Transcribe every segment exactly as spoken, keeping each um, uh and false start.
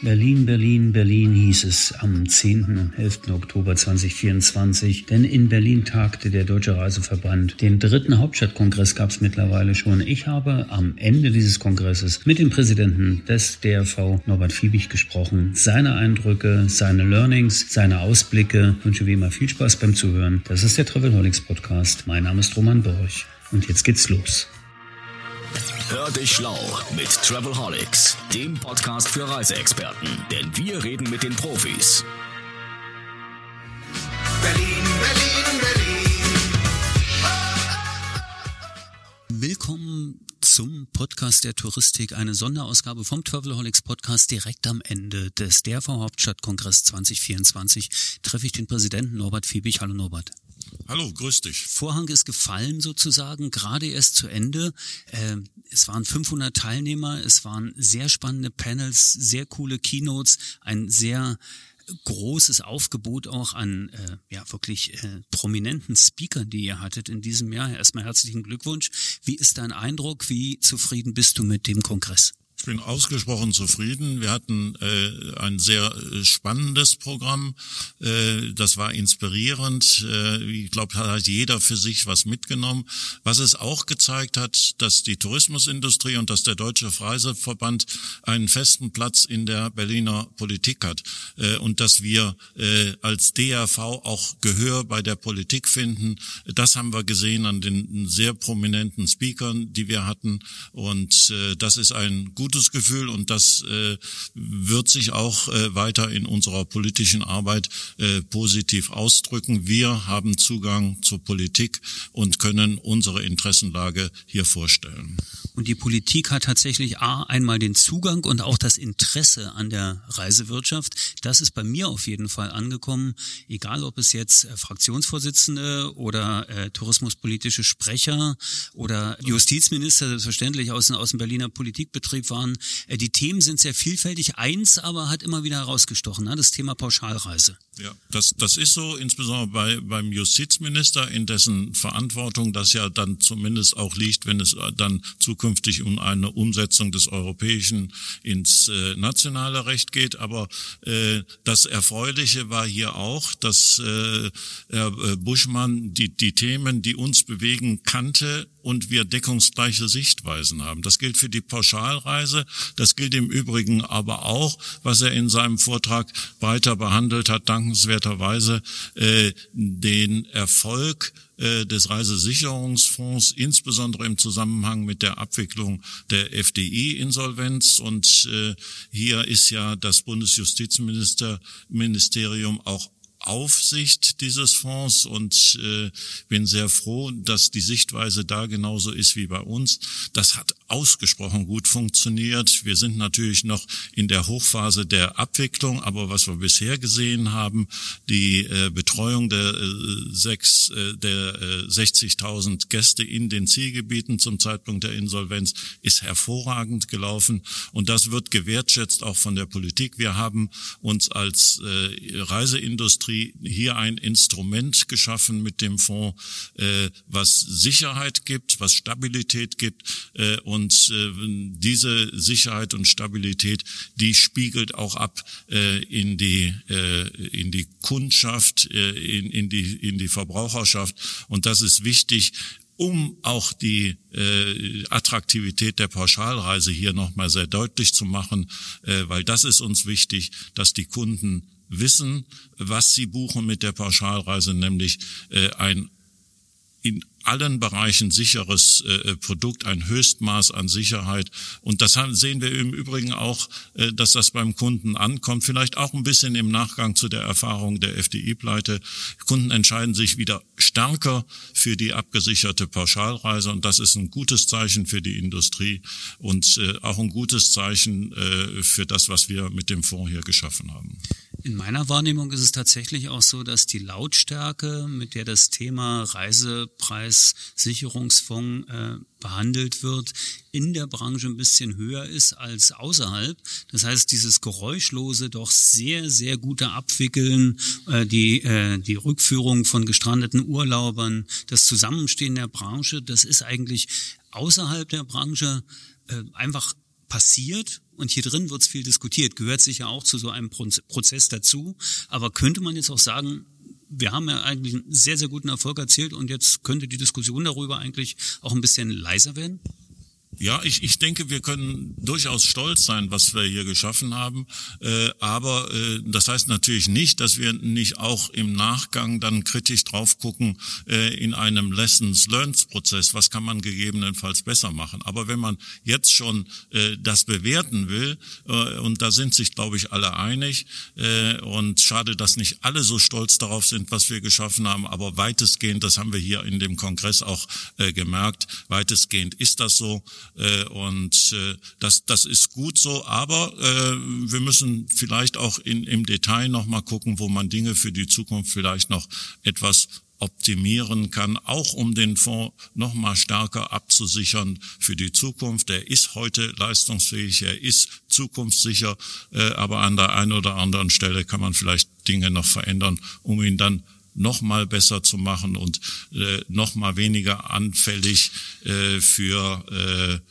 Berlin, Berlin, Berlin hieß es am zehnten und elften Oktober zweitausendvierundzwanzig, denn in Berlin tagte der Deutsche Reiseverband. Den dritten Hauptstadtkongress gab es mittlerweile schon. Ich habe am Ende dieses Kongresses mit dem Präsidenten des D R V, Norbert Fiebig, gesprochen. Seine Eindrücke, seine Learnings, seine Ausblicke. Ich wünsche wie immer viel Spaß beim Zuhören. Das ist der Travelholics Podcast. Mein Name ist Roman Borch und jetzt geht's los. Hör dich schlau mit Travelholics, dem Podcast für Reiseexperten, denn wir reden mit den Profis. Berlin, Berlin, Berlin. Willkommen zum Podcast der Touristik, eine Sonderausgabe vom Travelholics Podcast. Direkt am Ende des D R V Hauptstadtkongress zwanzig vierundzwanzig treffe ich den Präsidenten Norbert Fiebig. Hallo Norbert. Hallo, grüß dich. Vorhang ist gefallen sozusagen, gerade erst zu Ende. Äh, es waren fünfhundert Teilnehmer, es waren sehr spannende Panels, sehr coole Keynotes, ein sehr großes Aufgebot auch an äh, ja wirklich äh, prominenten Speakern, die ihr hattet in diesem Jahr. Erstmal herzlichen Glückwunsch. Wie ist dein Eindruck? Wie zufrieden bist du mit dem Kongress? Ich bin ausgesprochen zufrieden. Wir hatten äh, ein sehr äh, spannendes Programm. Äh, das war inspirierend. Äh, ich glaube, da hat jeder für sich was mitgenommen. Was es auch gezeigt hat, dass die Tourismusindustrie und dass der Deutsche Reiseverband einen festen Platz in der Berliner Politik hat. Äh, und dass wir äh, als D R V auch Gehör bei der Politik finden. Das haben wir gesehen an den sehr prominenten Speakern, die wir hatten. Und äh, das ist ein gutes Gefühl und das äh, wird sich auch äh, weiter in unserer politischen Arbeit äh, positiv ausdrücken. Wir haben Zugang zur Politik und können unsere Interessenlage hier vorstellen. Und die Politik hat tatsächlich A, einmal den Zugang und auch das Interesse an der Reisewirtschaft. Das ist bei mir auf jeden Fall angekommen, egal ob es jetzt äh, Fraktionsvorsitzende oder äh, tourismuspolitische Sprecher oder Justizminister selbstverständlich aus, aus dem Berliner Politikbetrieb waren. Die Themen sind sehr vielfältig. Eins aber hat immer wieder herausgestochen, ne? Das Thema Pauschalreise. Ja, das, das ist so, insbesondere bei, beim Justizminister, in dessen Verantwortung das ja dann zumindest auch liegt, wenn es dann zukünftig um eine Umsetzung des Europäischen ins äh, nationale Recht geht. Aber äh, das Erfreuliche war hier auch, dass äh, Herr Buschmann die, die Themen, die uns bewegen, kannte und wir deckungsgleiche Sichtweisen haben. Das gilt für die Pauschalreise, das gilt im Übrigen aber auch, was er in seinem Vortrag weiter behandelt hat, dankenswerterweise äh, den Erfolg äh, des Reisesicherungsfonds, insbesondere im Zusammenhang mit der Abwicklung der F D I-Insolvenz. Und äh, hier ist ja das Bundesjustizministerium auch Aufsicht dieses Fonds und äh, bin sehr froh, dass die Sichtweise da genauso ist wie bei uns. Das hat ausgesprochen gut funktioniert. Wir sind natürlich noch in der Hochphase der Abwicklung, aber was wir bisher gesehen haben, die äh, Betreuung der äh, sechs äh, der äh, sechzigtausend Gäste in den Zielgebieten zum Zeitpunkt der Insolvenz ist hervorragend gelaufen und das wird gewertschätzt auch von der Politik. Wir haben uns als äh, Reiseindustrie hier ein Instrument geschaffen mit dem Fonds, äh, was Sicherheit gibt, was Stabilität gibt äh, und äh, diese Sicherheit und Stabilität, die spiegelt auch ab äh, in die äh, in die Kundschaft, äh, in in die in die Verbraucherschaft und das ist wichtig, um auch die äh, Attraktivität der Pauschalreise hier nochmal sehr deutlich zu machen, äh, weil das ist uns wichtig, dass die Kunden wissen, was sie buchen mit der Pauschalreise, nämlich äh, ein in allen Bereichen sicheres äh, Produkt, ein Höchstmaß an Sicherheit. Und das haben, sehen wir im Übrigen auch, äh, dass das beim Kunden ankommt. Vielleicht auch ein bisschen im Nachgang zu der Erfahrung der F D I-Pleite. Kunden entscheiden sich wieder stärker für die abgesicherte Pauschalreise. Und das ist ein gutes Zeichen für die Industrie und äh, auch ein gutes Zeichen äh, für das, was wir mit dem Fonds hier geschaffen haben. In meiner Wahrnehmung ist es tatsächlich auch so, dass die Lautstärke, mit der das Thema Reisepreissicherungsfonds äh, behandelt wird, in der Branche ein bisschen höher ist als außerhalb. Das heißt, dieses geräuschlose, doch sehr, sehr gute Abwickeln, äh, die, äh, die Rückführung von gestrandeten Urlaubern, das Zusammenstehen der Branche, das ist eigentlich außerhalb der Branche äh, einfach passiert und hier drin wird es viel diskutiert, gehört sicher auch zu so einem Prozess dazu. Aber könnte man jetzt auch sagen, wir haben ja eigentlich einen sehr, sehr guten Erfolg erzielt und jetzt könnte die Diskussion darüber eigentlich auch ein bisschen leiser werden? Ja, ich, ich denke, wir können durchaus stolz sein, was wir hier geschaffen haben. Äh, aber äh, das heißt natürlich nicht, dass wir nicht auch im Nachgang dann kritisch drauf gucken äh, in einem Lessons-Learned-Prozess. Was kann man gegebenenfalls besser machen? Aber wenn man jetzt schon äh, das bewerten will, äh, und da sind sich, glaube ich, alle einig, äh, und schade, dass nicht alle so stolz darauf sind, was wir geschaffen haben, aber weitestgehend, das haben wir hier in dem Kongress auch äh, gemerkt, weitestgehend ist das so. Und äh, das das ist gut so, aber äh, wir müssen vielleicht auch in, im Detail noch mal gucken, wo man Dinge für die Zukunft vielleicht noch etwas optimieren kann, auch um den Fonds noch mal stärker abzusichern für die Zukunft. Er ist heute leistungsfähig, er ist zukunftssicher, äh, aber an der einen oder anderen Stelle kann man vielleicht Dinge noch verändern, um ihn dann noch mal besser zu machen und äh, noch mal weniger anfällig äh, für äh,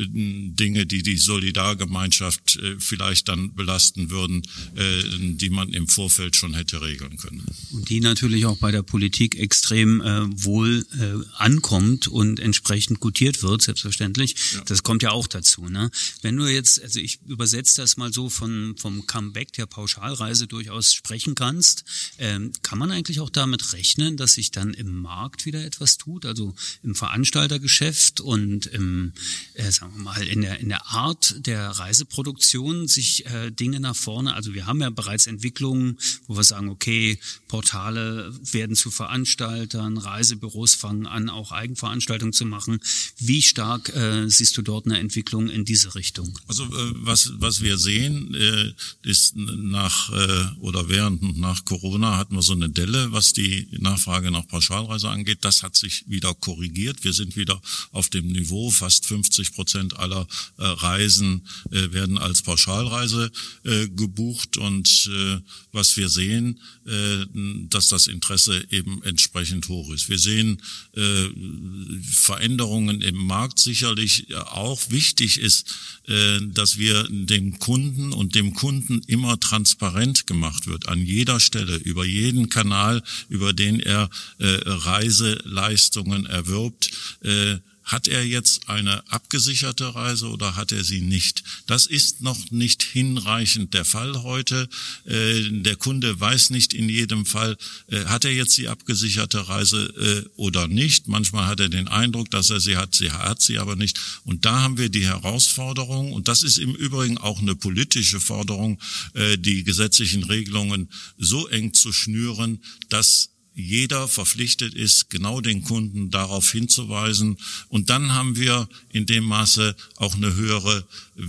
Dinge, die die Solidargemeinschaft äh, vielleicht dann belasten würden, äh, die man im Vorfeld schon hätte regeln können. Und die natürlich auch bei der Politik extrem äh, wohl äh, ankommt und entsprechend gutiert wird, selbstverständlich. Ja. Das kommt ja auch dazu. Ne? Wenn du jetzt, also ich übersetze das mal so, von vom Comeback der Pauschalreise durchaus sprechen kannst, ähm, kann man eigentlich auch damit rechnen, dass sich dann im Markt wieder etwas tut, also im Veranstaltergeschäft und im äh, sagen wir mal, in der in der Art der Reiseproduktion sich äh, Dinge nach vorne, also wir haben ja bereits Entwicklungen, wo wir sagen, okay, Portale werden zu Veranstaltern, Reisebüros fangen an, auch Eigenveranstaltungen zu machen. Wie stark äh, siehst du dort eine Entwicklung in diese Richtung? Also äh, was was wir sehen, äh, ist nach äh, oder während und nach Corona hatten wir so eine Delle, was die Nachfrage nach Pauschalreise angeht. Das hat sich wieder korrigiert. Wir sind wieder auf dem Niveau, fast fünfzig Prozent aller äh, Reisen äh, werden als Pauschalreise äh, gebucht und äh, was wir sehen, äh, dass das Interesse eben entsprechend hoch ist. Wir sehen äh, Veränderungen im Markt sicherlich. Auch wichtig ist, äh, dass wir dem Kunden und dem Kunden immer transparent gemacht wird, an jeder Stelle, über jeden Kanal, über den er äh, Reiseleistungen erwirbt. Äh, Hat er jetzt eine abgesicherte Reise oder hat er sie nicht? Das ist noch nicht hinreichend der Fall heute. Äh, der Kunde weiß nicht in jedem Fall, äh, hat er jetzt die abgesicherte Reise äh, oder nicht. Manchmal hat er den Eindruck, dass er sie hat, sie hat sie aber nicht. Und da haben wir die Herausforderung, und das ist im Übrigen auch eine politische Forderung, äh, die gesetzlichen Regelungen so eng zu schnüren, dass jeder verpflichtet ist, genau den Kunden darauf hinzuweisen. Und dann haben wir in dem Maße auch eine höhere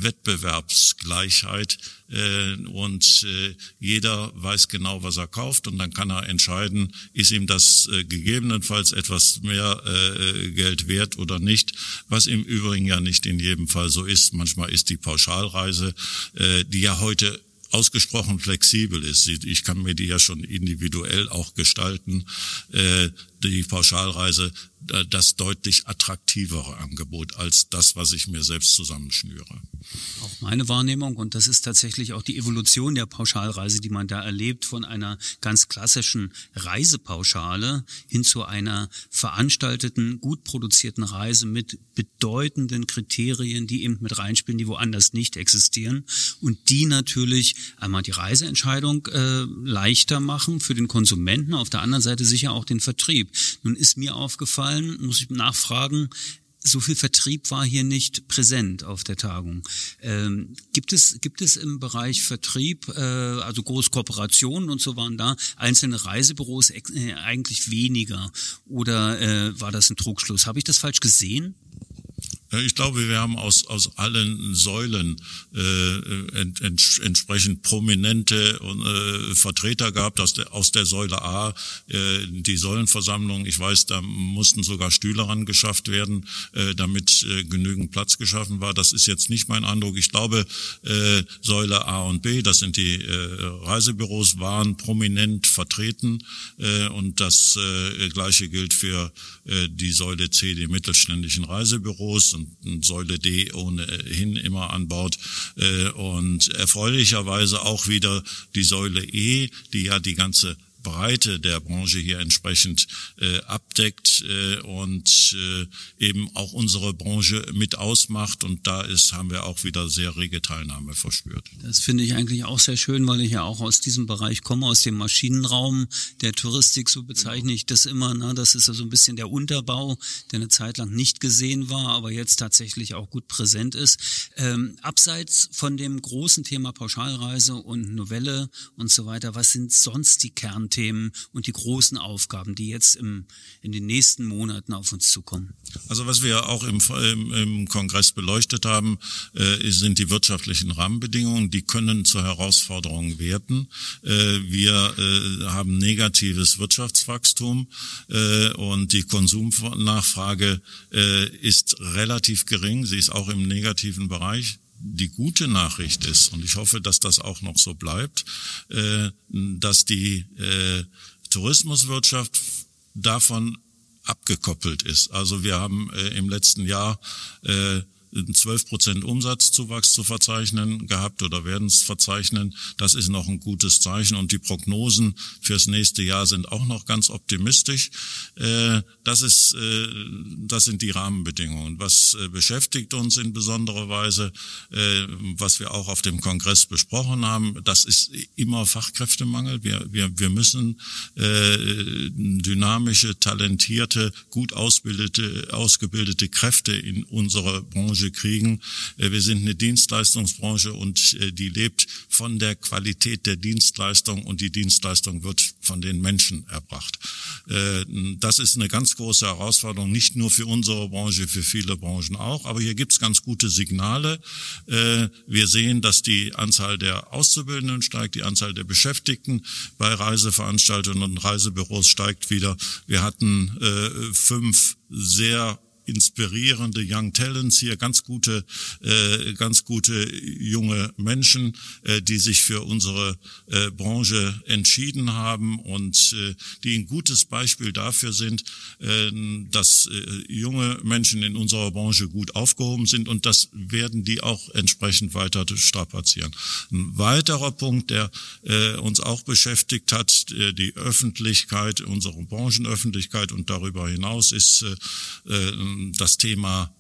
Wettbewerbsgleichheit. Äh, und äh, jeder weiß genau, was er kauft. Und dann kann er entscheiden, ist ihm das äh, gegebenenfalls etwas mehr äh, Geld wert oder nicht. Was im Übrigen ja nicht in jedem Fall so ist. Manchmal ist die Pauschalreise, äh, die ja heute ausgesprochen flexibel ist. Ich kann mir die ja schon individuell auch gestalten. Äh, die Pauschalreise, das deutlich attraktivere Angebot als das, was ich mir selbst zusammenschnüre. Auch meine Wahrnehmung, und das ist tatsächlich auch die Evolution der Pauschalreise, die man da erlebt, von einer ganz klassischen Reisepauschale hin zu einer veranstalteten, gut produzierten Reise mit bedeutenden Kriterien, die eben mit reinspielen, die woanders nicht existieren und die natürlich einmal die Reiseentscheidung äh, leichter machen für den Konsumenten, auf der anderen Seite sicher auch den Vertrieb. Nun ist mir aufgefallen, muss ich nachfragen, so viel Vertrieb war hier nicht präsent auf der Tagung. Ähm, gibt es gibt es im Bereich Vertrieb, äh, also Großkooperationen und so waren da, einzelne Reisebüros äh, eigentlich weniger? Oder äh, war das ein Trugschluss? Habe ich das falsch gesehen? Ich glaube, wir haben aus aus allen Säulen äh, ent, ent, entsprechend prominente äh, Vertreter gehabt. Aus der aus der Säule A, äh, die Säulenversammlung. Ich weiß, da mussten sogar Stühle rangeschafft werden, äh, damit äh, genügend Platz geschaffen war. Das ist jetzt nicht mein Eindruck. Ich glaube, äh, Säule A und B, das sind die äh, Reisebüros, waren prominent vertreten. Äh, und das äh, Gleiche gilt für äh, die Säule C, die mittelständischen Reisebüros. und Säule D ohnehin immer an Bord. Und erfreulicherweise auch wieder die Säule E, die ja die ganze Breite der Branche hier entsprechend äh, abdeckt äh, und äh, eben auch unsere Branche mit ausmacht. Und da ist, haben wir auch wieder sehr rege Teilnahme verspürt. Das finde ich eigentlich auch sehr schön, weil ich ja auch aus diesem Bereich komme, aus dem Maschinenraum der Touristik, so bezeichne ich das immer. Ne? Das ist ja so ein bisschen der Unterbau, der eine Zeit lang nicht gesehen war, aber jetzt tatsächlich auch gut präsent ist. Ähm, abseits von dem großen Thema Pauschalreise und Novelle und so weiter, was sind sonst die Kern Themen und die großen Aufgaben, die jetzt im, in den nächsten Monaten auf uns zukommen? Also was wir auch im, im, im Kongress beleuchtet haben, äh, sind die wirtschaftlichen Rahmenbedingungen. Die können zur Herausforderung werden. Äh, wir äh, haben negatives Wirtschaftswachstum äh, und die Konsumnachfrage äh, ist relativ gering. Sie ist auch im negativen Bereich. Die gute Nachricht ist, und ich hoffe, dass das auch noch so bleibt, äh, dass die äh, Tourismuswirtschaft davon abgekoppelt ist. Also wir haben äh, im letzten Jahr äh, zwölf Prozent Umsatzzuwachs zu verzeichnen gehabt oder werden es verzeichnen. Das ist noch ein gutes Zeichen und die Prognosen fürs nächste Jahr sind auch noch ganz optimistisch. Das ist, das sind die Rahmenbedingungen. Was beschäftigt uns in besonderer Weise, was wir auch auf dem Kongress besprochen haben, das ist immer Fachkräftemangel. Wir, wir, wir müssen dynamische, talentierte, gut ausgebildete, ausgebildete Kräfte in unsere Branche kriegen. Wir sind eine Dienstleistungsbranche und die lebt von der Qualität der Dienstleistung und die Dienstleistung wird von den Menschen erbracht. Das ist eine ganz große Herausforderung, nicht nur für unsere Branche, für viele Branchen auch, aber hier gibt es ganz gute Signale. Wir sehen, dass die Anzahl der Auszubildenden steigt, die Anzahl der Beschäftigten bei Reiseveranstaltern und Reisebüros steigt wieder. Wir hatten fünf sehr inspirierende Young Talents hier, ganz gute, äh, ganz gute junge Menschen, äh, die sich für unsere äh, Branche entschieden haben und äh, die ein gutes Beispiel dafür sind, äh, dass äh, junge Menschen in unserer Branche gut aufgehoben sind und das werden die auch entsprechend weiter strapazieren. Ein weiterer Punkt, der äh, uns auch beschäftigt hat, äh, die Öffentlichkeit, unsere Branchenöffentlichkeit und darüber hinaus ist äh, das Thema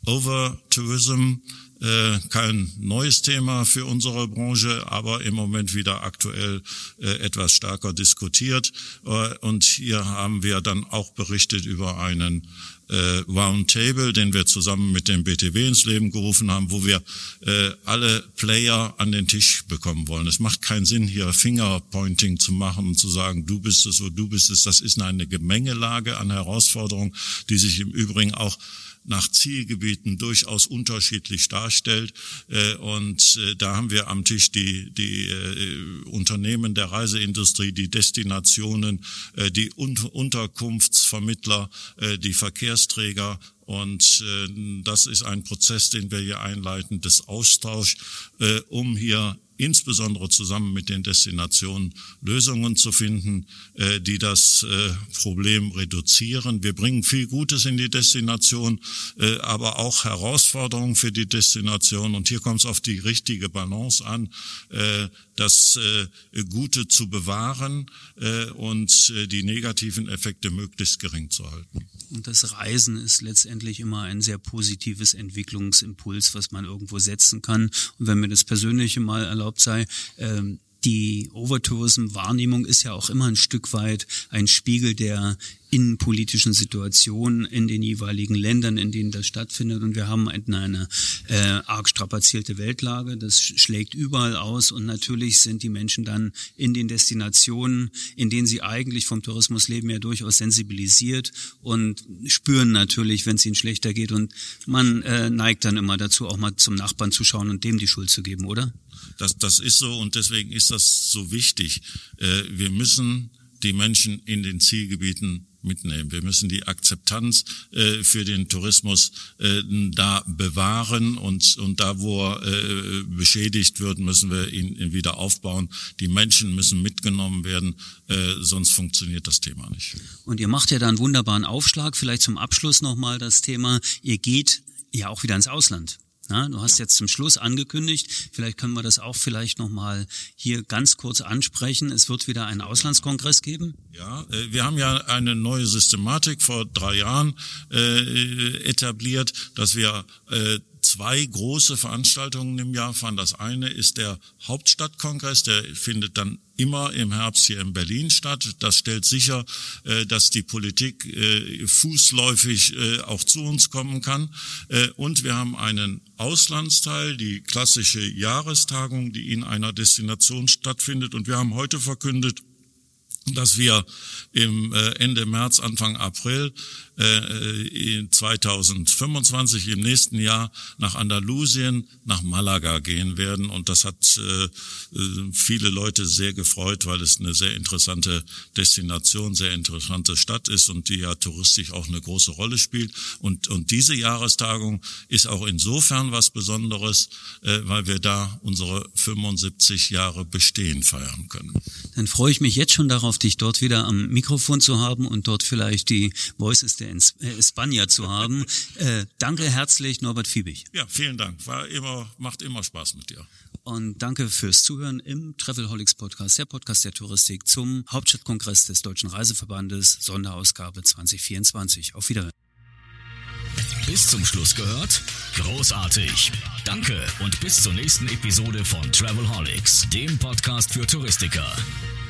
Overtourism, äh, kein neues Thema für unsere Branche, aber im Moment wieder aktuell äh, etwas stärker diskutiert. Äh, und hier haben wir dann auch berichtet über einen äh, Roundtable, den wir zusammen mit dem B T W ins Leben gerufen haben, wo wir äh, alle Player an den Tisch bekommen wollen. Es macht keinen Sinn, hier Fingerpointing zu machen und zu sagen, du bist es oder du bist es. Das ist eine Gemengelage an Herausforderungen, die sich im Übrigen auch nach Zielgebieten durchaus unterschiedlich darstellt. Und da haben wir am Tisch die, die Unternehmen der Reiseindustrie, die Destinationen, die Unterkunftsvermittler, die Verkehrsträger. Und das ist ein Prozess, den wir hier einleiten, des Austauschs, um hier insbesondere zusammen mit den Destinationen Lösungen zu finden, äh, die das äh, Problem reduzieren. Wir bringen viel Gutes in die Destination, äh, aber auch Herausforderungen für die Destination. Und hier kommt es auf die richtige Balance an, äh, das äh, Gute zu bewahren äh, und äh, die negativen Effekte möglichst gering zu halten. Und das Reisen ist letztendlich immer ein sehr positives Entwicklungsimpuls, was man irgendwo setzen kann. Und wenn mir das Persönliche mal erlaubt sei, ähm, die Overtourism-Wahrnehmung ist ja auch immer ein Stück weit ein Spiegel der innenpolitischen Situation in den jeweiligen Ländern, in denen das stattfindet. Und wir haben eine äh, arg strapazierte Weltlage. Das schlägt überall aus. Und natürlich sind die Menschen dann in den Destinationen, in denen sie eigentlich vom Tourismus leben, ja durchaus sensibilisiert und spüren natürlich, wenn es ihnen schlechter geht. Und man äh, neigt dann immer dazu, auch mal zum Nachbarn zu schauen und dem die Schuld zu geben, oder? Das, das ist so und deswegen ist das so wichtig. Äh, wir müssen die Menschen in den Zielgebieten mitnehmen. Wir müssen die Akzeptanz äh, für den Tourismus äh, da bewahren und und da, wo er äh, beschädigt wird, müssen wir ihn, ihn wieder aufbauen. Die Menschen müssen mitgenommen werden, äh, sonst funktioniert das Thema nicht. Und ihr macht ja da einen wunderbaren Aufschlag. Vielleicht zum Abschluss nochmal das Thema, ihr geht ja auch wieder ins Ausland. Na, du hast jetzt zum Schluss angekündigt, vielleicht können wir das auch vielleicht nochmal hier ganz kurz ansprechen. Es wird wieder einen Auslandskongress geben. Ja, wir haben ja eine neue Systematik vor drei Jahren äh, etabliert, dass wir äh, zwei große Veranstaltungen im Jahr fahren. Das eine ist der Hauptstadtkongress, der findet dann immer im Herbst hier in Berlin statt. Das stellt sicher, dass die Politik fußläufig auch zu uns kommen kann. Und wir haben einen Auslandsteil, die klassische Jahrestagung, die in einer Destination stattfindet. Und wir haben heute verkündet, dass wir im Ende März, Anfang April zweitausendfünfundzwanzig, im nächsten Jahr, nach Andalusien, nach Malaga gehen werden. Und das hat äh, viele Leute sehr gefreut, weil es eine sehr interessante Destination, sehr interessante Stadt ist und die ja touristisch auch eine große Rolle spielt. Und, und diese Jahrestagung ist auch insofern was Besonderes, äh, weil wir da unsere fünfundsiebzig Jahre Bestehen feiern können. Dann freue ich mich jetzt schon darauf, dich dort wieder am Mikrofon zu haben und dort vielleicht die Voices der España zu haben. Äh, danke herzlich, Norbert Fiebig. Ja, vielen Dank. War immer, macht immer Spaß mit dir. Und danke fürs Zuhören im Travelholics Podcast, der Podcast der Touristik zum Hauptstadtkongress des Deutschen Reiseverbandes, Sonderausgabe zwanzig vierundzwanzig. Auf Wiedersehen. Bis zum Schluss gehört? Großartig. Danke und bis zur nächsten Episode von Travelholics, dem Podcast für Touristiker.